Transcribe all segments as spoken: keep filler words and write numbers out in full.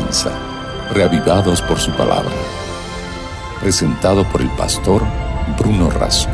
comienza, Reavivados por su palabra. Presentado por el pastor Bruno Razo.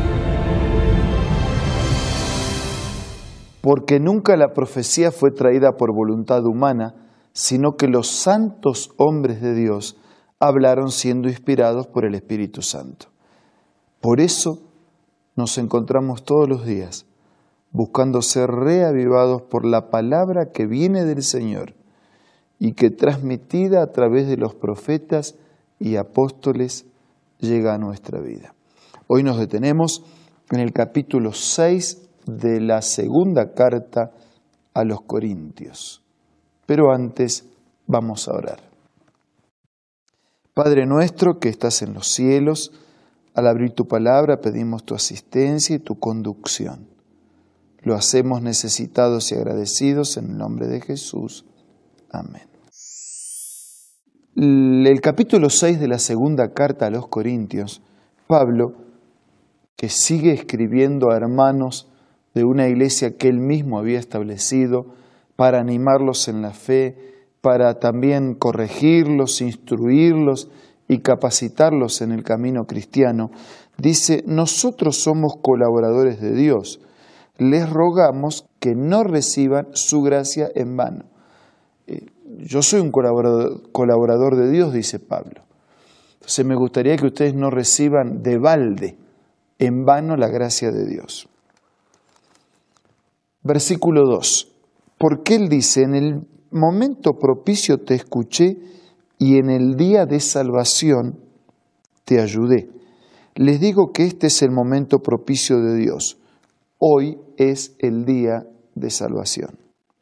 Porque nunca la profecía fue traída por voluntad humana, sino que los santos hombres de Dios hablaron siendo inspirados por el Espíritu Santo. Por eso nos encontramos todos los días buscando ser reavivados por la palabra que viene del Señor y que transmitida a través de los profetas y apóstoles llega a nuestra vida. Hoy nos detenemos en el capítulo seis de la segunda carta a los Corintios. Pero antes vamos a orar. Padre nuestro que estás en los cielos, al abrir tu palabra pedimos tu asistencia y tu conducción. Lo hacemos necesitados y agradecidos en el nombre de Jesús. Amén. El capítulo seis de la segunda carta a los Corintios, Pablo, que sigue escribiendo a hermanos de una iglesia que él mismo había establecido para animarlos en la fe, para también corregirlos, instruirlos y capacitarlos en el camino cristiano, dice: nosotros somos colaboradores de Dios. Les rogamos que no reciban su gracia en vano. Eh, yo soy un colaborador, colaborador de Dios, dice Pablo. Entonces me gustaría que ustedes no reciban de balde, en vano, la gracia de Dios. Versículo dos. Porque él dice: en el momento propicio te escuché y en el día de salvación te ayudé. Les digo que este es el momento propicio de Dios. Hoy es el día de salvación.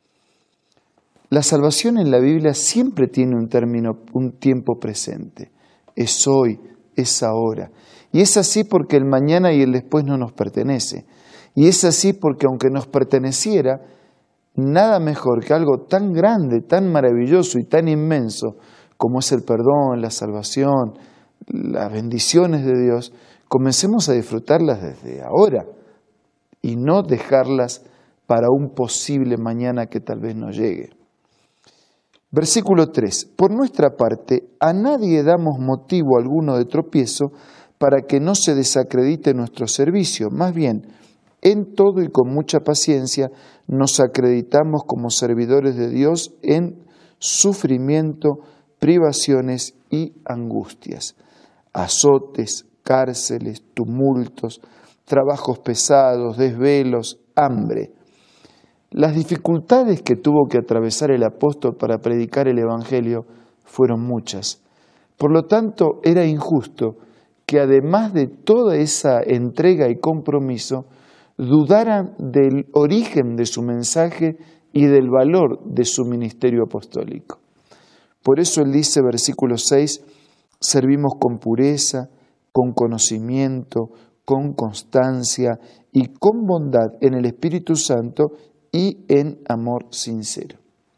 La salvación en la Biblia siempre tiene un término, un tiempo presente. Es hoy, es ahora. Y es así porque el mañana y el después no nos pertenece. Y es así porque aunque nos perteneciera, nada mejor que algo tan grande, tan maravilloso y tan inmenso como es el perdón, la salvación, las bendiciones de Dios, comencemos a disfrutarlas desde ahora y no dejarlas para un posible mañana que tal vez no llegue. Versículo tres. Por nuestra parte, a nadie damos motivo alguno de tropiezo para que no se desacredite nuestro servicio. Más bien, en todo y con mucha paciencia nos acreditamos como servidores de Dios en sufrimiento, privaciones y angustias, azotes, cárceles, tumultos, trabajos pesados, desvelos, hambre. Las dificultades que tuvo que atravesar el apóstol para predicar el Evangelio fueron muchas. Por lo tanto, era injusto que además de toda esa entrega y compromiso, dudaran del origen de su mensaje y del valor de su ministerio apostólico. Por eso él dice, versículo seis, servimos con pureza, con conocimiento, con constancia y con bondad en el Espíritu Santo y en amor sincero.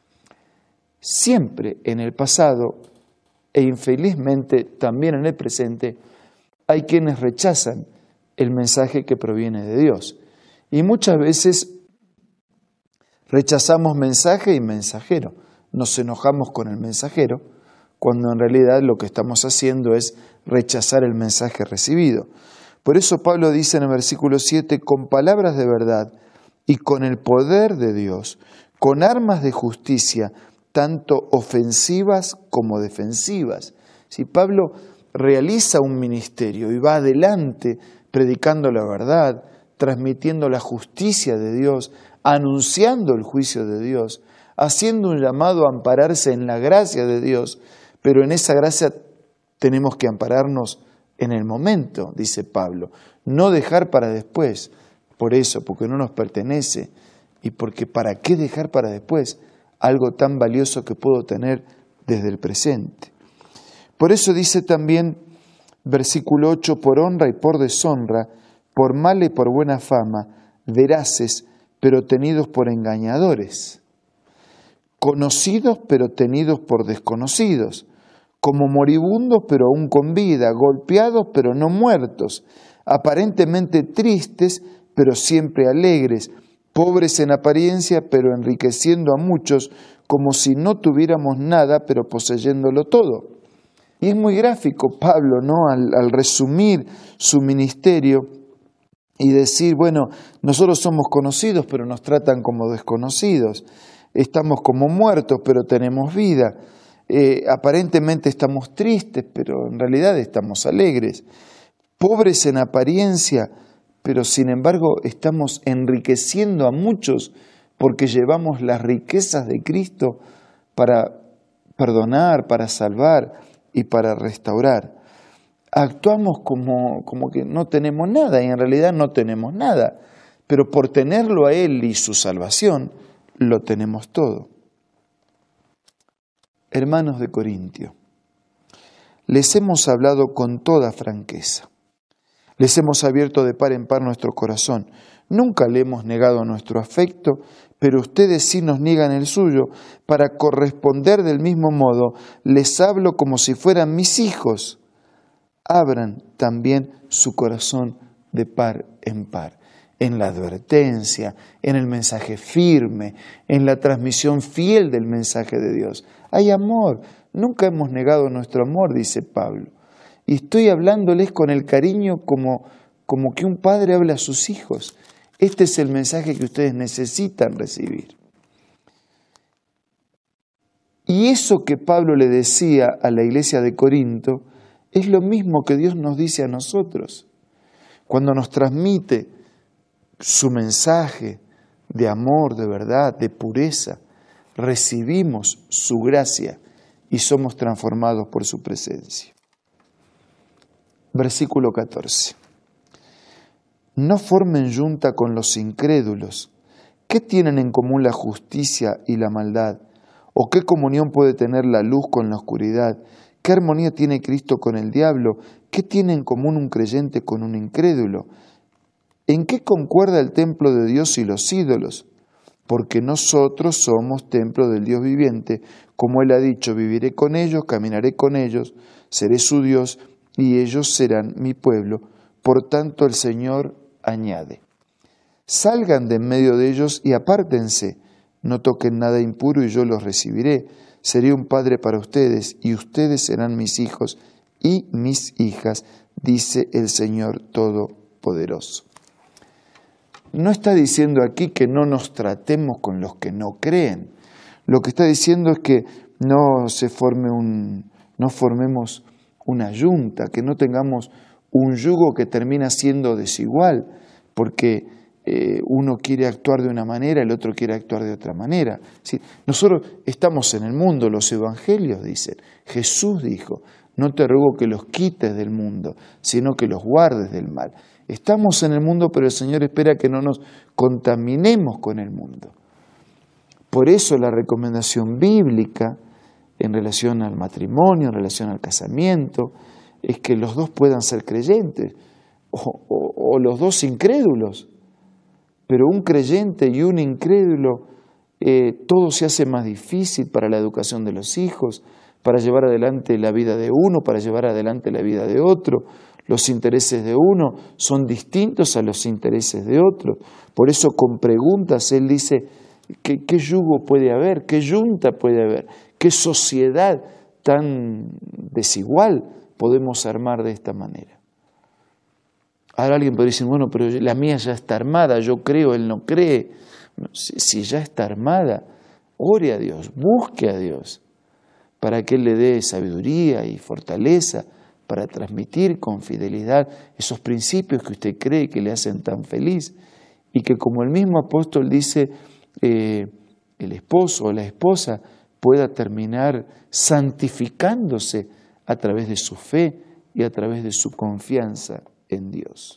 Siempre en el pasado e infelizmente también en el presente hay quienes rechazan el mensaje que proviene de Dios. Y muchas veces rechazamos mensaje y mensajero. Nos enojamos con el mensajero cuando en realidad lo que estamos haciendo es rechazar el mensaje recibido. Por eso Pablo dice en el versículo siete, con palabras de verdad y con el poder de Dios, con armas de justicia, tanto ofensivas como defensivas. Si Pablo realiza un ministerio y va adelante predicando la verdad, transmitiendo la justicia de Dios, anunciando el juicio de Dios, haciendo un llamado a ampararse en la gracia de Dios, pero en esa gracia tenemos que ampararnos en el momento, dice Pablo, no dejar para después, por eso, porque no nos pertenece y porque ¿para qué dejar para después algo tan valioso que puedo tener desde el presente? Por eso dice también, versículo ocho, por honra y por deshonra, por mala y por buena fama, veraces, pero tenidos por engañadores, conocidos pero tenidos por desconocidos, como moribundos pero aún con vida, golpeados pero no muertos, aparentemente tristes pero siempre alegres, pobres en apariencia pero enriqueciendo a muchos como si no tuviéramos nada, pero poseyéndolo todo. Y es muy gráfico Pablo, ¿no? Al, al resumir su ministerio y decir, bueno, nosotros somos conocidos, pero nos tratan como desconocidos. Estamos como muertos, pero tenemos vida. Eh, aparentemente estamos tristes, pero en realidad estamos alegres. Pobres en apariencia, pero sin embargo estamos enriqueciendo a muchos porque llevamos las riquezas de Cristo para perdonar, para salvar y para restaurar. Actuamos como, como que no tenemos nada y en realidad no tenemos nada, pero por tenerlo a Él y su salvación, lo tenemos todo. Hermanos de Corintio, les hemos hablado con toda franqueza. Les hemos abierto de par en par nuestro corazón. Nunca le hemos negado nuestro afecto, pero ustedes sí nos niegan el suyo. Para corresponder del mismo modo, les hablo como si fueran mis hijos. Abran también su corazón de par en par. En la advertencia, en el mensaje firme, en la transmisión fiel del mensaje de Dios. Hay amor. Nunca hemos negado nuestro amor, dice Pablo. Y estoy hablándoles con el cariño como, como que un padre habla a sus hijos. Este es el mensaje que ustedes necesitan recibir. Y eso que Pablo le decía a la iglesia de Corinto es lo mismo que Dios nos dice a nosotros. Cuando nos transmite su mensaje de amor, de verdad, de pureza, recibimos su gracia y somos transformados por su presencia. Versículo catorce. No formen yunta con los incrédulos. ¿Qué tienen en común la justicia y la maldad? ¿O qué comunión puede tener la luz con la oscuridad? ¿Qué armonía tiene Cristo con el diablo? ¿Qué tiene en común un creyente con un incrédulo? ¿En qué concuerda el templo de Dios y los ídolos? Porque nosotros somos templo del Dios viviente. Como Él ha dicho, viviré con ellos, caminaré con ellos, seré su Dios y ellos serán mi pueblo. Por tanto, el Señor añade, salgan de en medio de ellos y apártense, no toquen nada impuro y yo los recibiré. Seré un padre para ustedes y ustedes serán mis hijos y mis hijas, dice el Señor Todopoderoso. No está diciendo aquí que no nos tratemos con los que no creen. Lo que está diciendo es que no se forme un, no formemos una yunta, que no tengamos un yugo que termina siendo desigual, porque eh, uno quiere actuar de una manera, el otro quiere actuar de otra manera. ¿Sí? Nosotros estamos en el mundo, los evangelios dicen, Jesús dijo, no te ruego que los quites del mundo, sino que los guardes del mal. Estamos en el mundo, pero el Señor espera que no nos contaminemos con el mundo. Por eso la recomendación bíblica en relación al matrimonio, en relación al casamiento, es que los dos puedan ser creyentes o, o, o los dos incrédulos. Pero un creyente y un incrédulo, eh, todo se hace más difícil para la educación de los hijos, para llevar adelante la vida de uno, para llevar adelante la vida de otro. Los intereses de uno son distintos a los intereses de otro. Por eso con preguntas él dice, ¿qué, qué yugo puede haber? ¿Qué yunta puede haber? ¿Qué sociedad tan desigual podemos armar de esta manera? Ahora alguien puede decir, bueno, pero la mía ya está armada, yo creo, él no cree. Si, si ya está armada, ore a Dios, busque a Dios, para que Él le dé sabiduría y fortaleza para transmitir con fidelidad esos principios que usted cree que le hacen tan feliz y que, como el mismo apóstol dice, eh, el esposo o la esposa pueda terminar santificándose a través de su fe y a través de su confianza en Dios.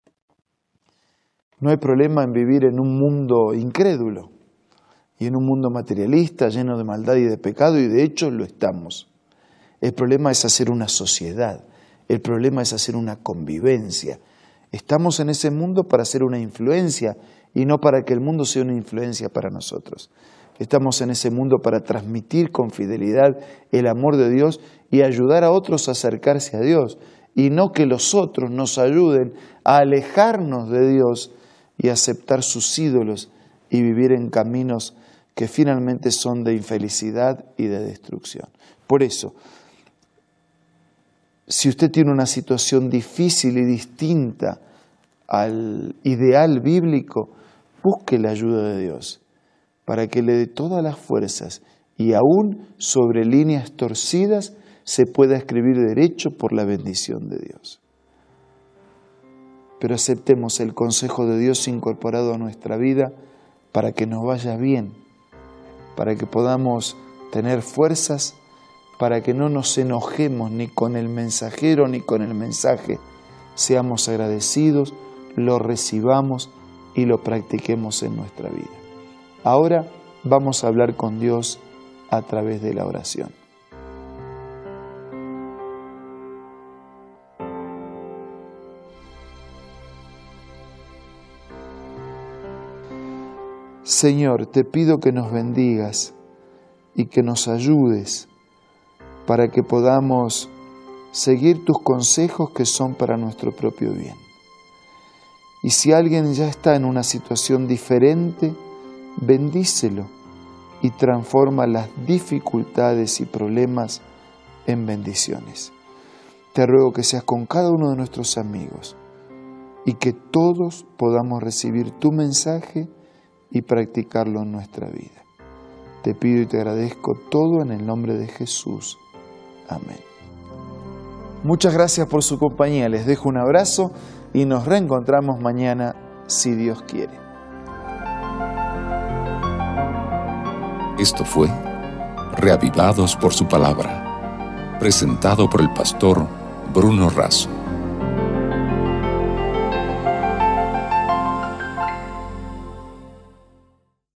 No hay problema en vivir en un mundo incrédulo y en un mundo materialista lleno de maldad y de pecado, y de hecho lo estamos. El problema es hacer una sociedad, el problema es hacer una convivencia. Estamos en ese mundo para hacer una influencia y no para que el mundo sea una influencia para nosotros. Estamos en ese mundo para transmitir con fidelidad el amor de Dios y ayudar a otros a acercarse a Dios, y no que los otros nos ayuden a alejarnos de Dios y aceptar sus ídolos y vivir en caminos que finalmente son de infelicidad y de destrucción. Por eso, si usted tiene una situación difícil y distinta al ideal bíblico, busque la ayuda de Dios para que le dé todas las fuerzas y aún sobre líneas torcidas se pueda escribir derecho por la bendición de Dios. Pero aceptemos el consejo de Dios incorporado a nuestra vida para que nos vaya bien, para que podamos tener fuerzas, para que no nos enojemos ni con el mensajero ni con el mensaje. Seamos agradecidos, lo recibamos y lo practiquemos en nuestra vida. Ahora vamos a hablar con Dios a través de la oración. Señor, te pido que nos bendigas y que nos ayudes para que podamos seguir tus consejos que son para nuestro propio bien. Y si alguien ya está en una situación diferente, bendícelo y transforma las dificultades y problemas en bendiciones. Te ruego que seas con cada uno de nuestros amigos y que todos podamos recibir tu mensaje y practicarlo en nuestra vida. Te pido y te agradezco todo en el nombre de Jesús. Amén. Muchas gracias por su compañía. Les dejo un abrazo y nos reencontramos mañana si Dios quiere. Esto fue Reavivados por su palabra, presentado por el pastor Bruno Razo.